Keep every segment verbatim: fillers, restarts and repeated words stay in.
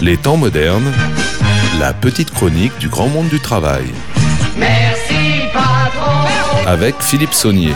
Les temps modernes, la petite chronique du grand monde du travail. Merci patron. Avec Philippe Saunier.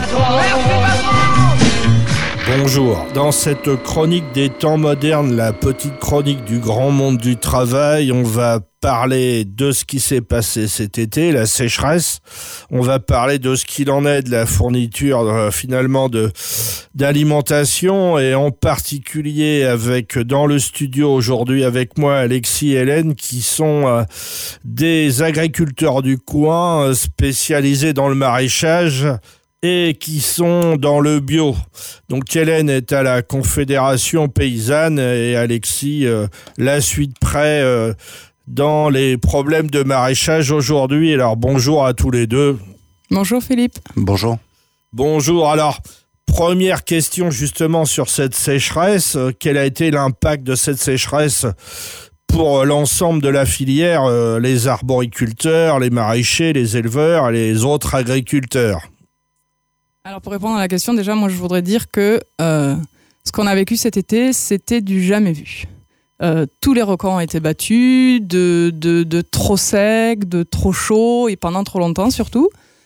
Bonjour. Dans cette chronique des temps modernes, la petite chronique du grand monde du travail, on va parler de ce qui s'est passé cet été, la sécheresse. On va parler de ce qu'il en est de la fourniture euh, finalement de d'alimentation, et en particulier avec dans le studio aujourd'hui avec moi Alexis et Hélène, qui sont euh, des agriculteurs du coin euh, spécialisés dans le maraîchage et qui sont dans le bio. Donc Hélène est à la Confédération paysanne et Alexis euh, la suit de près euh, dans les problèmes de maraîchage aujourd'hui. Alors bonjour à tous les deux. Bonjour Philippe. Bonjour. Bonjour. Alors, première question justement sur cette sécheresse. Quel a été l'impact de cette sécheresse pour l'ensemble de la filière, euh, les arboriculteurs, les maraîchers, les éleveurs et les autres agriculteurs? Alors pour répondre à la question, déjà moi je voudrais dire que euh, ce qu'on a vécu cet été, c'était du jamais vu. Euh, tous les records ont été battus, de, de, de trop sec, de trop chaud, et pendant trop longtemps surtout.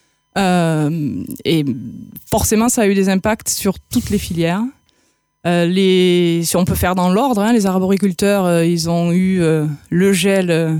Euh, et forcément ça a eu des impacts sur toutes les filières. Euh, les, si on peut faire dans l'ordre, hein, les arboriculteurs, euh, ils ont eu euh, le gel euh,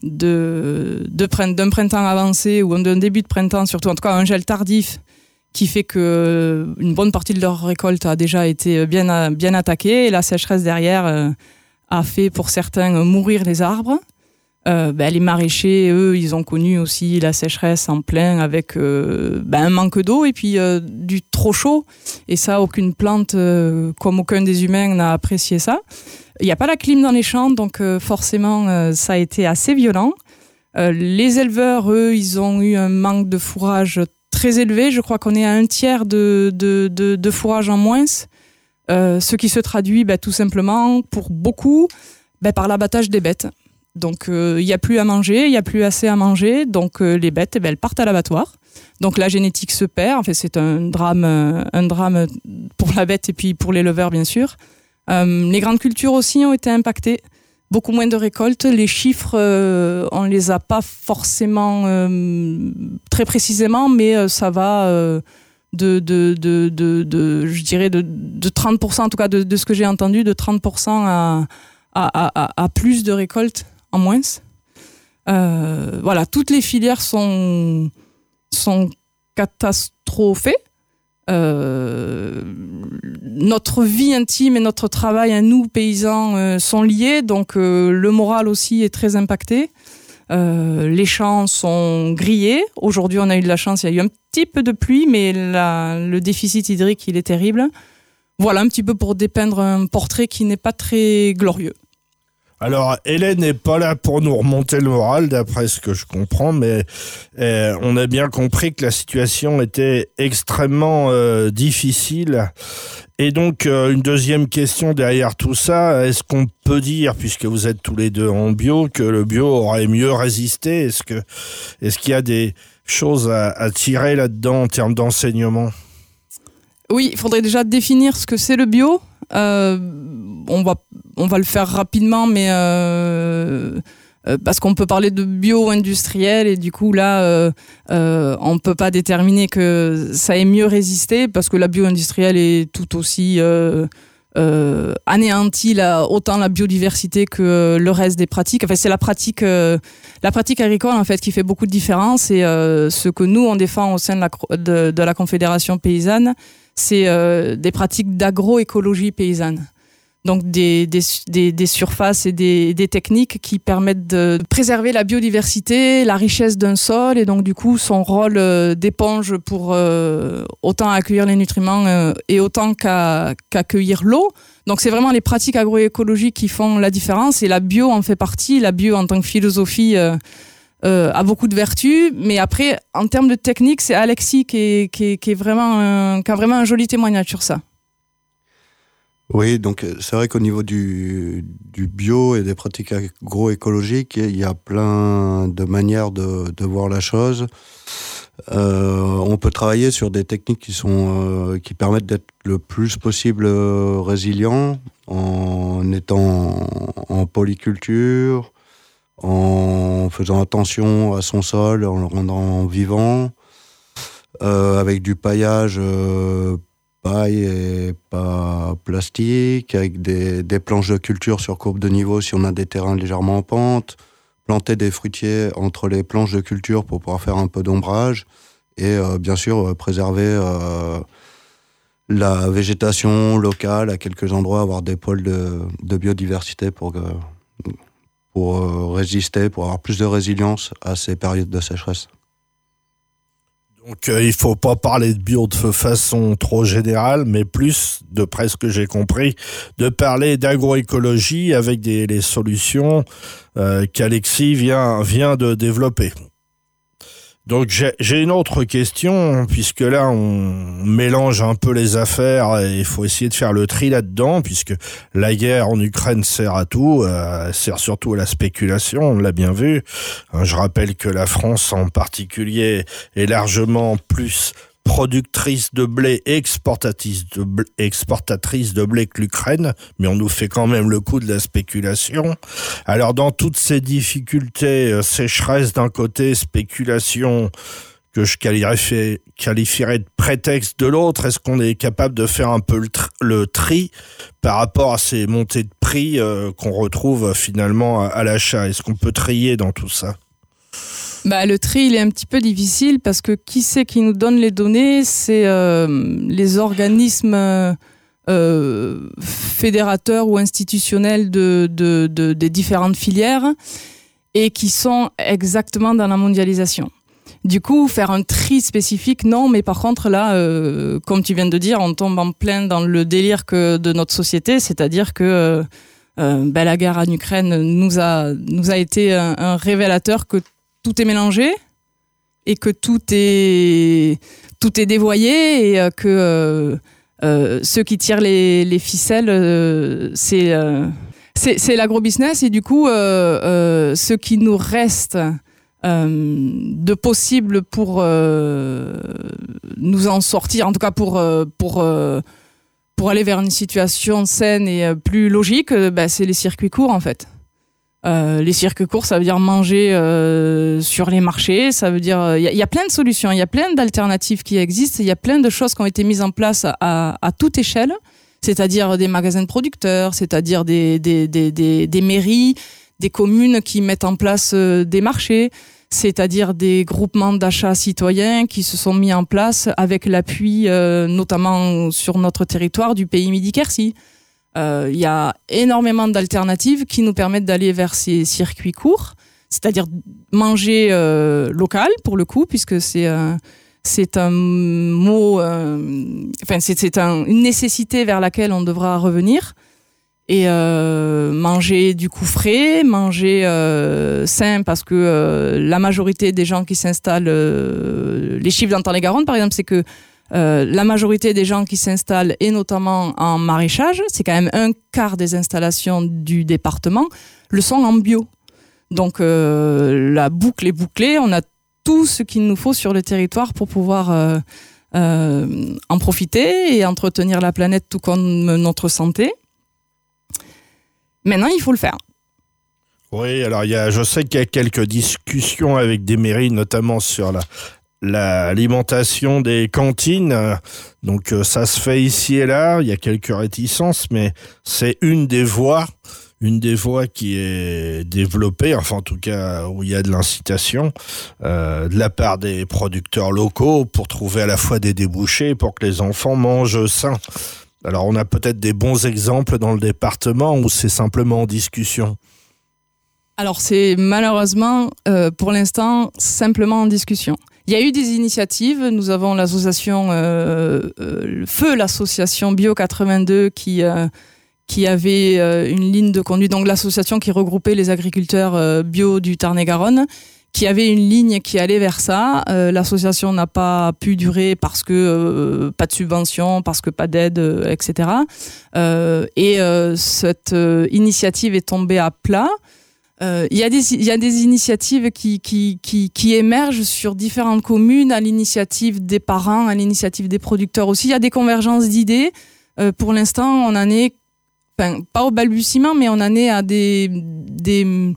de, de, d'un printemps avancé ou d'un début de printemps, surtout en tout cas un gel tardif, qui fait qu'une bonne partie de leur récolte a déjà été bien, bien attaquée, et la sécheresse derrière euh, a fait pour certains mourir les arbres. Euh, ben, les maraîchers, eux, ils ont connu aussi la sécheresse en plein avec euh, ben, un manque d'eau et puis euh, du trop chaud. Et ça, aucune plante, euh, comme aucun des humains, n'a apprécié ça. Il n'y a pas la clim dans les champs, donc euh, forcément, euh, ça a été assez violent. Euh, les éleveurs, eux, ils ont eu un manque de fourrage très élevé. Je crois qu'on est à un tiers de, de, de, de fourrage en moins, euh, ce qui se traduit bah, tout simplement pour beaucoup bah, par l'abattage des bêtes. Donc il euh, n'y a plus à manger, il n'y a plus assez à manger, donc euh, les bêtes eh ben, elles partent à l'abattoir. Donc la génétique se perd, en fait, c'est un drame, euh, un drame pour la bête et puis pour l'éleveur bien sûr. Euh, les grandes cultures aussi ont été impactées. Beaucoup moins de récoltes. Les chiffres, euh, on ne les a pas forcément euh, très précisément, mais euh, ça va euh, de, de, de, de, de, je dirais de, de trente pour cent, en tout cas de, de ce que j'ai entendu, de trente pour cent à, à, à, à plus de récoltes en moins. Euh, voilà, toutes les filières sont, sont catastrophées. Euh, notre vie intime et notre travail à nous paysans euh, sont liés, donc euh, le moral aussi est très impacté. Euh, les champs sont grillés. Aujourd'hui on a eu de la chance, il y a eu un petit peu de pluie, mais la, le déficit hydrique il est terrible. Voilà un petit peu pour dépeindre un portrait qui n'est pas très glorieux. Alors, Hélène n'est pas là pour nous remonter le moral, d'après ce que je comprends, mais euh, on a bien compris que la situation était extrêmement euh, difficile. Et donc, euh, une deuxième question derrière tout ça, est-ce qu'on peut dire, puisque vous êtes tous les deux en bio, que le bio aurait mieux résisté? Est-ce que, est-ce qu'il y a des choses à, à tirer là-dedans en termes d'enseignement? Oui, il faudrait déjà définir ce que c'est le bio. Euh, on va on va le faire rapidement, mais euh, euh, parce qu'on peut parler de bio-industriel et du coup là euh, euh, on peut pas déterminer que ça ait mieux résisté, parce que la bio-industrielle est tout aussi euh, euh, anéantit la, autant la biodiversité que le reste des pratiques. Enfin, c'est la pratique euh, la pratique agricole en fait qui fait beaucoup de différence, et euh, ce que nous on défend au sein de la, de, de la Confédération paysanne, c'est euh, des pratiques d'agroécologie paysanne. Donc des, des, des, des surfaces et des, des techniques qui permettent de préserver la biodiversité, la richesse d'un sol, et donc du coup son rôle euh, d'éponge pour euh, autant accueillir les nutriments euh, et autant qu'à, qu'accueillir l'eau. Donc c'est vraiment les pratiques agroécologiques qui font la différence, et la bio en fait partie. La bio en tant que philosophie euh, euh, a beaucoup de vertus, mais après en termes de technique, c'est Alexis qui, est, qui, est, qui, est vraiment un, qui a vraiment un joli témoignage sur ça. Oui, donc c'est vrai qu'au niveau du, du bio et des pratiques agroécologiques, il y a plein de manières de, de voir la chose. Euh, on peut travailler sur des techniques qui sont euh, qui permettent d'être le plus possible résilient en étant en polyculture, en faisant attention à son sol, en le rendant vivant, euh, avec du paillage euh, paille et pas plastique, avec des, des planches de culture sur courbe de niveau si on a des terrains légèrement en pente, planter des fruitiers entre les planches de culture pour pouvoir faire un peu d'ombrage, et euh, bien sûr euh, préserver euh, la végétation locale à quelques endroits, avoir des pôles de, de biodiversité pour, euh, pour euh, résister, pour avoir plus de résilience à ces périodes de sécheresse. Donc euh, il faut pas parler de bio de façon trop générale, mais plus, de près ce que j'ai compris, de parler d'agroécologie avec des, les solutions euh, qu'Alexis vient, vient de développer. Donc j'ai, j'ai une autre question, puisque là on mélange un peu les affaires et il faut essayer de faire le tri là-dedans, puisque la guerre en Ukraine sert à tout, euh, sert surtout à la spéculation, on l'a bien vu. Hein, je rappelle que la France en particulier est largement plus productrice de blé et exportatrice de blé, exportatrice de blé que l'Ukraine, mais on nous fait quand même le coup de la spéculation. Alors dans toutes ces difficultés, euh, sécheresse d'un côté, spéculation que je qualifierais, qualifierais de prétexte de l'autre, est-ce qu'on est capable de faire un peu le, tr- le tri par rapport à ces montées de prix euh, qu'on retrouve finalement à, à l'achat? Est-ce qu'on peut trier dans tout ça? Bah, le tri, il est un petit peu difficile parce que qui c'est qui nous donne les données? C'est euh, les organismes euh, fédérateurs ou institutionnels de, de, de, des différentes filières et qui sont exactement dans la mondialisation. Du coup, faire un tri spécifique, non, mais par contre, là, euh, comme tu viens de dire, on tombe en plein dans le délire que de notre société, c'est-à-dire que euh, euh, ben, la guerre en Ukraine nous a, nous a été un, un révélateur que tout est mélangé et que tout est, tout est dévoyé et que euh, euh, ceux qui tirent les, les ficelles, euh, c'est, euh, c'est, c'est l'agro-business et du coup, euh, euh, ce qui nous reste euh, de possible pour euh, nous en sortir, en tout cas pour, euh, pour, euh, pour aller vers une situation saine et plus logique, euh, bah, c'est les circuits courts en fait. Euh, les circuits courts, ça veut dire manger euh, sur les marchés, ça veut dire il y, y a plein de solutions, il y a plein d'alternatives qui existent, il y a plein de choses qui ont été mises en place à, à, à toute échelle, c'est-à-dire des magasins de producteurs, c'est-à-dire des, des, des, des, des mairies, des communes qui mettent en place euh, des marchés, c'est-à-dire des groupements d'achats citoyens qui se sont mis en place avec l'appui euh, notamment sur notre territoire du pays Midi-Quercy. Il euh, y a énormément d'alternatives qui nous permettent d'aller vers ces circuits courts, c'est-à-dire manger euh, local pour le coup, puisque c'est, euh, c'est un mot, euh, enfin c'est, c'est un, une nécessité vers laquelle on devra revenir. Et euh, manger du coup frais, manger euh, sain, parce que euh, la majorité des gens qui s'installent, euh, les chiffres dans les Garonne par exemple, c'est que Euh, la majorité des gens qui s'installent, et notamment en maraîchage, c'est quand même un quart des installations du département, le sont en bio. Donc euh, la boucle est bouclée, on a tout ce qu'il nous faut sur le territoire pour pouvoir euh, euh, en profiter et entretenir la planète tout comme notre santé. Maintenant, il faut le faire. Oui, alors il y a, je sais qu'il y a quelques discussions avec des mairies, notamment sur la l'alimentation des cantines. Donc ça se fait ici et là, il y a quelques réticences, mais c'est une des voies, une des voies qui est développée, enfin en tout cas où il y a de l'incitation euh, de la part des producteurs locaux pour trouver à la fois des débouchés pour que les enfants mangent sain. Alors on a peut-être des bons exemples dans le département où c'est simplement en discussion. Alors c'est malheureusement euh, pour l'instant simplement en discussion. Il y a eu des initiatives, nous avons l'association euh, euh, Feu, l'association Bio quatre-vingt-deux qui, euh, qui avait euh, une ligne de conduite, donc l'association qui regroupait les agriculteurs euh, bio du Tarn-et-Garonne, qui avait une ligne qui allait vers ça. Euh, l'association n'a pas pu durer parce que euh, pas de subvention, parce que pas d'aide, euh, et cetera. Euh, et euh, cette euh, initiative est tombée à plat. Il euh, y a des il y a des initiatives qui qui qui qui émergent sur différentes communes à l'initiative des parents, à l'initiative des producteurs aussi. Il y a des convergences d'idées. Euh, pour l'instant, on en est enfin, pas au balbutiement, mais on en est à des, des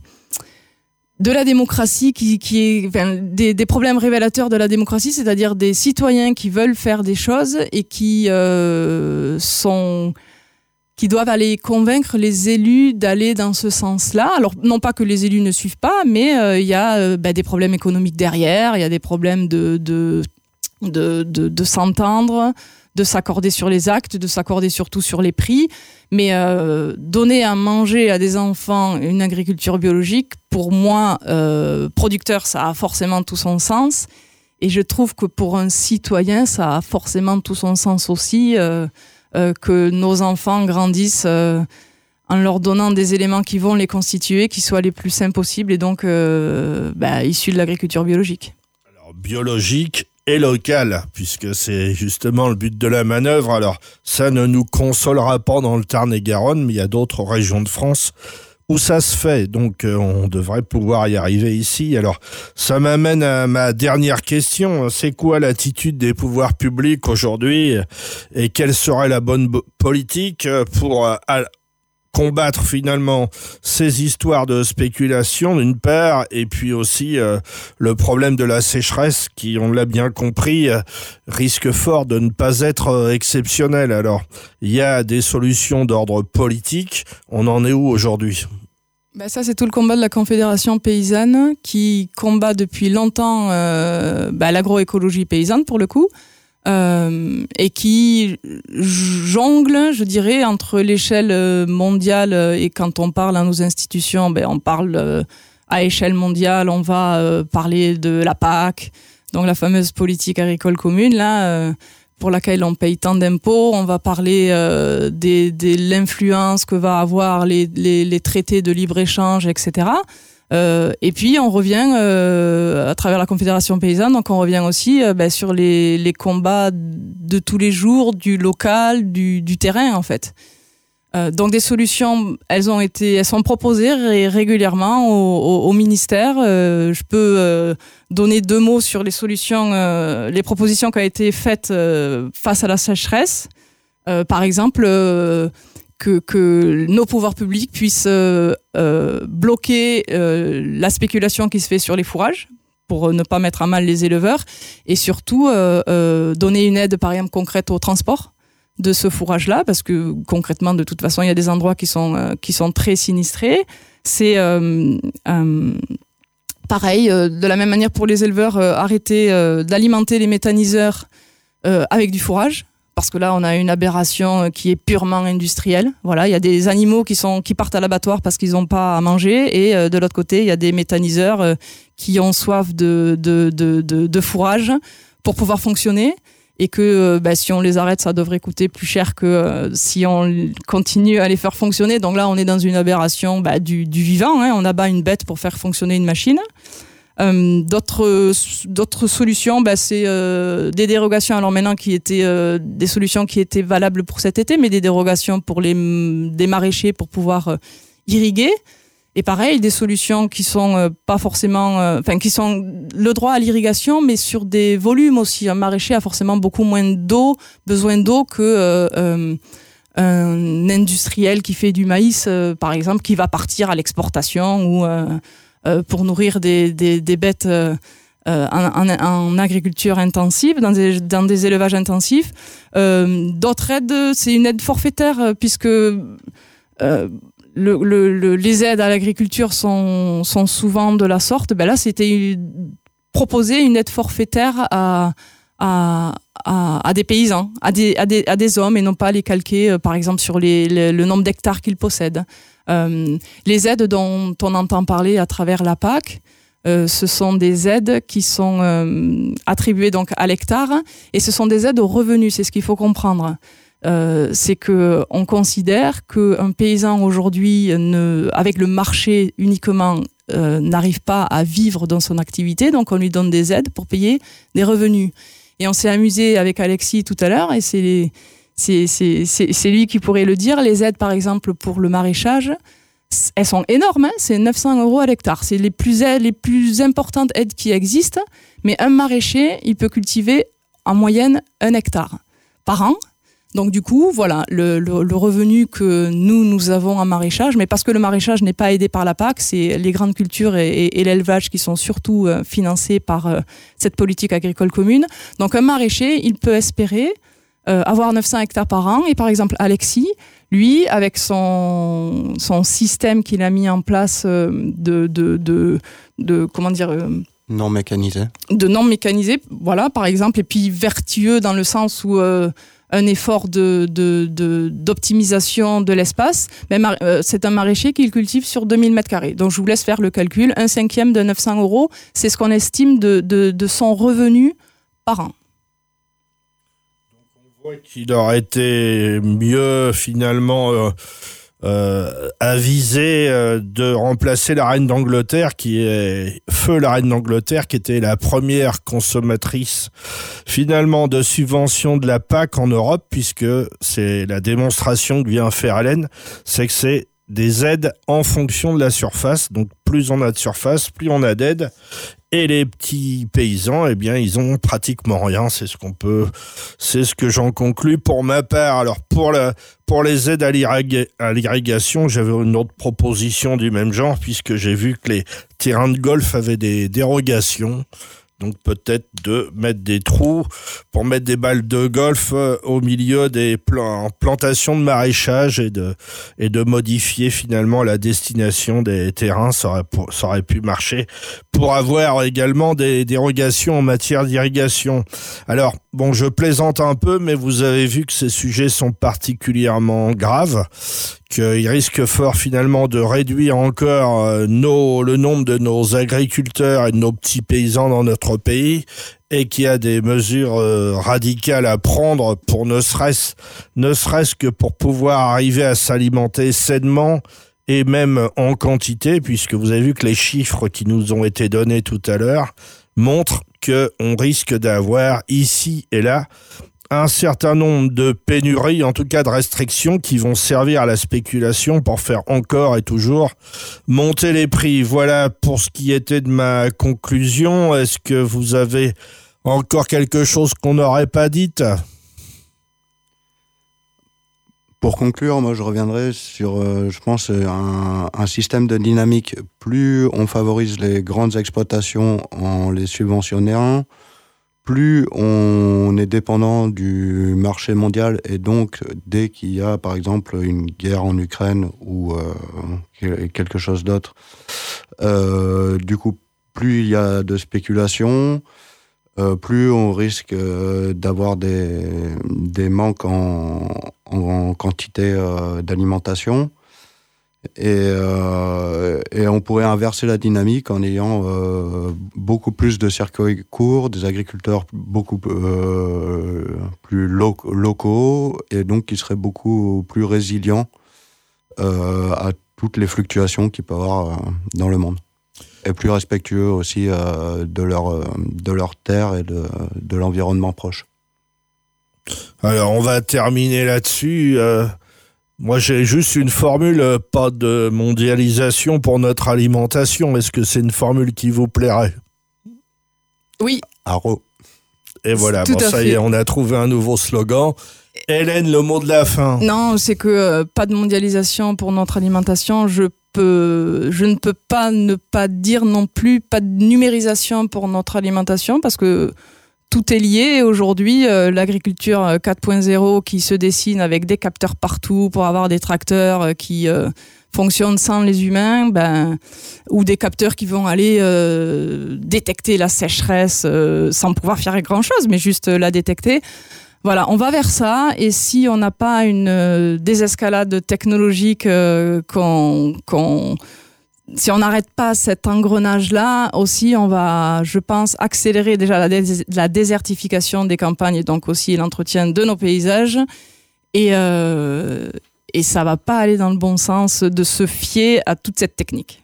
de la démocratie qui, qui est, enfin, des, des problèmes révélateurs de la démocratie, c'est-à-dire des citoyens qui veulent faire des choses et qui euh, sont, qui doivent aller convaincre les élus d'aller dans ce sens-là. Alors, non pas que les élus ne suivent pas, mais il euh, y a euh, bah, des problèmes économiques derrière, il y a des problèmes de, de, de, de, de s'entendre, de s'accorder sur les actes, de s'accorder surtout sur les prix. Mais euh, donner à manger à des enfants une agriculture biologique, pour moi, euh, producteur, ça a forcément tout son sens. Et je trouve que pour un citoyen, ça a forcément tout son sens aussi, euh, euh, que nos enfants grandissent euh, en leur donnant des éléments qui vont les constituer, qui soient les plus sains possibles, et donc euh, bah, issus de l'agriculture biologique. Alors, biologique et local, puisque c'est justement le but de la manœuvre. Alors, ça ne nous consolera pas dans le Tarn-et-Garonne, mais il y a d'autres régions de France où ça se fait, donc euh, on devrait pouvoir y arriver ici. Alors, ça m'amène à ma dernière question. C'est quoi l'attitude des pouvoirs publics aujourd'hui et quelle serait la bonne bo- politique pour euh, à, combattre finalement ces histoires de spéculation d'une part, et puis aussi euh, le problème de la sécheresse qui, on l'a bien compris, euh, risque fort de ne pas être euh, exceptionnel. Alors, il y a des solutions d'ordre politique. On en est où aujourd'hui ? Ben ça, c'est tout le combat de la Confédération paysanne qui combat depuis longtemps euh, ben l'agroécologie paysanne, pour le coup. Euh, et qui jongle, je dirais, entre l'échelle mondiale et quand on parle à nos institutions, ben on parle euh, à échelle mondiale, on va euh, parler de la P A C, donc la fameuse politique agricole commune, là, euh, pour laquelle on paye tant d'impôts. On va parler euh, de l'influence que va avoir les, les, les traités de libre-échange, et cetera. Euh, et puis on revient euh, à travers la Confédération paysanne, donc on revient aussi euh, ben, sur les, les combats de tous les jours, du local, du, du terrain en fait. Euh, donc des solutions, elles ont été, elles sont proposées ré- régulièrement au, au, au ministère. Euh, je peux euh, donner deux mots sur les solutions, euh, les propositions qui ont été faites euh, face à la sécheresse. Euh, par exemple. Euh, Que, que nos pouvoirs publics puissent euh, euh, bloquer euh, la spéculation qui se fait sur les fourrages pour ne pas mettre à mal les éleveurs et surtout euh, euh, donner une aide par exemple concrète au transport de ce fourrage-là, parce que concrètement de toute façon il y a des endroits qui sont, euh, qui sont très sinistrés. C'est euh, euh, pareil, euh, de la même manière pour les éleveurs, euh, arrêter euh, d'alimenter les méthaniseurs euh, avec du fourrage. Parce que là, on a une aberration qui est purement industrielle. Voilà, il y a des animaux qui sont qui partent à l'abattoir parce qu'ils n'ont pas à manger, et euh, de l'autre côté, il y a des méthaniseurs euh, qui ont soif de de, de de de fourrage pour pouvoir fonctionner, et que euh, bah, si on les arrête, ça devrait coûter plus cher que euh, si on continue à les faire fonctionner. Donc là, on est dans une aberration bah, du du vivant. Hein. On abat une bête pour faire fonctionner une machine. Euh, d'autres d'autres solutions, bah, c'est euh, des dérogations. Alors maintenant, qui étaient euh, des solutions qui étaient valables pour cet été, mais des dérogations pour les des maraîchers pour pouvoir euh, irriguer. Et pareil, des solutions qui sont euh, pas forcément, enfin euh, qui sont le droit à l'irrigation, mais sur des volumes aussi. Un maraîcher a forcément beaucoup moins d'eau, besoin d'eau que euh, euh, un industriel qui fait du maïs, euh, par exemple, qui va partir à l'exportation ou euh, Euh, pour nourrir des, des, des bêtes euh, en, en, en agriculture intensive, dans des, dans des élevages intensifs. Euh, d'autres aides, c'est une aide forfaitaire, puisque euh, le, le, le, les aides à l'agriculture sont, sont souvent de la sorte. Ben là, c'était proposer une aide forfaitaire à, à, à, à des paysans, à des, à, des, à des hommes, et non pas les calquer, euh, par exemple, sur les, les, le nombre d'hectares qu'ils possèdent. Euh, les aides dont on entend parler à travers la P A C, euh, ce sont des aides qui sont euh, attribuées donc à l'hectare, et ce sont des aides aux revenus. C'est ce qu'il faut comprendre. Euh, c'est que on considère qu'un paysan aujourd'hui, ne, avec le marché uniquement, euh, n'arrive pas à vivre dans son activité, donc on lui donne des aides pour payer des revenus. Et on s'est amusé avec Alexis tout à l'heure, et c'est les C'est, c'est, c'est, c'est lui qui pourrait le dire. Les aides, par exemple, pour le maraîchage, elles sont énormes. Hein, c'est neuf cents euros à l'hectare. C'est les plus, aides, les plus importantes aides qui existent. Mais un maraîcher, il peut cultiver en moyenne un hectare par an. Donc du coup, voilà, le, le, le revenu que nous, nous avons en maraîchage, mais parce que le maraîchage n'est pas aidé par la P A C, c'est les grandes cultures et, et, et l'élevage qui sont surtout euh, financés par euh, cette politique agricole commune. Donc un maraîcher, il peut espérer euh, avoir neuf cents hectares par an. Et par exemple, Alexis, lui, avec son, son système qu'il a mis en place euh, de, de, de, de, comment dire... Euh, non mécanisé. De non mécanisé, voilà, par exemple, et puis vertueux dans le sens où... Euh, un effort de, de, de, d'optimisation de l'espace, mais mar- euh, c'est un maraîcher qu'il cultive sur deux mille mètres carrés. Donc je vous laisse faire le calcul. Un cinquième de neuf cents euros, c'est ce qu'on estime de, de, de son revenu par an. Donc on voit qu'il aurait été mieux finalement euh, euh, avisé euh, de remplacer la reine d'Angleterre, qui est feu la reine d'Angleterre, qui était la première consommatrice finalement de subventions de la P A C en Europe, puisque c'est la démonstration que vient faire Hélène, c'est que c'est des aides en fonction de la surface. Donc plus on a de surface, plus on a d'aides. Et les petits paysans, eh bien, ils ont pratiquement rien. C'est ce qu'on peut, c'est ce que j'en conclus pour ma part. Alors, pour la, pour les aides à, l'irrig- à l'irrigation, j'avais une autre proposition du même genre, puisque j'ai vu que les terrains de golf avaient des dérogations. Donc peut-être de mettre des trous pour mettre des balles de golf au milieu des plants, plantations de maraîchage et de, et de modifier finalement la destination des terrains. Ça aurait, ça aurait pu marcher pour avoir également des dérogations en matière d'irrigation. Alors, bon, je plaisante un peu, mais vous avez vu que ces sujets sont particulièrement graves, qu'il risque fort finalement de réduire encore euh, nos, le nombre de nos agriculteurs et de nos petits paysans dans notre pays, et qu'il y a des mesures euh, radicales à prendre pour ne serait-ce, ne serait-ce que pour pouvoir arriver à s'alimenter sainement et même en quantité, puisque vous avez vu que les chiffres qui nous ont été donnés tout à l'heure montrent qu'on risque d'avoir ici et là un certain nombre de pénuries, en tout cas de restrictions, qui vont servir à la spéculation pour faire encore et toujours monter les prix. Voilà pour ce qui était de ma conclusion. Est-ce que vous avez encore quelque chose qu'on n'aurait pas dit ? Pour conclure, moi je reviendrai sur, euh, je pense, un, un système de dynamique. Plus on favorise les grandes exploitations en les subventionnant, plus on est dépendant du marché mondial, et donc dès qu'il y a par exemple une guerre en Ukraine ou euh, quelque chose d'autre, euh, du coup plus il y a de spéculation, euh, plus on risque euh, d'avoir des, des manques en, en, en quantité euh, d'alimentation. Et, euh, et on pourrait inverser la dynamique en ayant euh, beaucoup plus de circuits courts, des agriculteurs beaucoup euh, plus lo- locaux, et donc qui seraient beaucoup plus résilients euh, à toutes les fluctuations qu'il peut y avoir euh, dans le monde. Et plus respectueux aussi euh, de, leur, de leur terre et de, de l'environnement proche. Alors on va terminer là-dessus. Euh... Moi, j'ai juste une formule, pas de mondialisation pour notre alimentation. Est-ce que c'est une formule qui vous plairait ? Oui. Aro. Et voilà, Tout bon, ça fait. y est, on a trouvé un nouveau slogan. Hélène, le mot de la fin. Non, c'est que euh, pas de mondialisation pour notre alimentation. Je peux, je ne peux pas ne pas dire non plus pas de numérisation pour notre alimentation, parce que tout est lié. Aujourd'hui, euh, l'agriculture quatre point zéro qui se dessine avec des capteurs partout pour avoir des tracteurs euh, qui euh, fonctionnent sans les humains, ben, ou des capteurs qui vont aller euh, détecter la sécheresse euh, sans pouvoir faire grand-chose, mais juste euh, la détecter. Voilà, on va vers ça, et si on n'a pas une euh, désescalade technologique, euh, qu'on, qu'on si on n'arrête pas cet engrenage-là, aussi, on va, je pense, accélérer déjà la, dés- la désertification des campagnes, et donc aussi l'entretien de nos paysages. Et, euh, et ça va pas aller dans le bon sens de se fier à toute cette technique.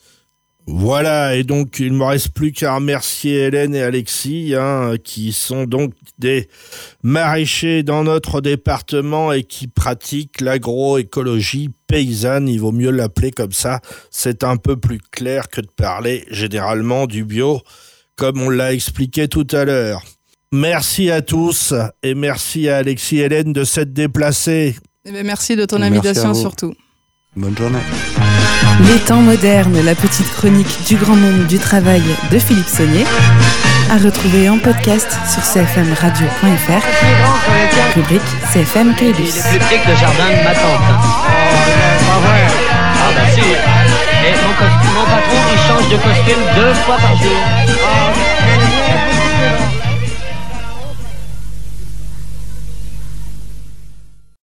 Voilà, et donc il ne me reste plus qu'à remercier Hélène et Alexis, hein, qui sont donc des maraîchers dans notre département et qui pratiquent l'agroécologie paysanne. Il vaut mieux l'appeler comme ça, c'est un peu plus clair que de parler généralement du bio, comme on l'a expliqué tout à l'heure. Merci à tous et merci à Alexis Hélène de s'être déplacés. Eh bien, merci de ton Merci invitation à vous. surtout. Bonne journée. Les temps modernes, la petite chronique du grand monde du travail de Philippe Saunier, à retrouver en podcast sur c f m radio point f r, rubrique C F M Caylus. Il est plus petit que le jardin de ma tante. Oh, pas vrai. Ah bah si. Et mon, cos- mon patron, il change de costume deux fois par jour.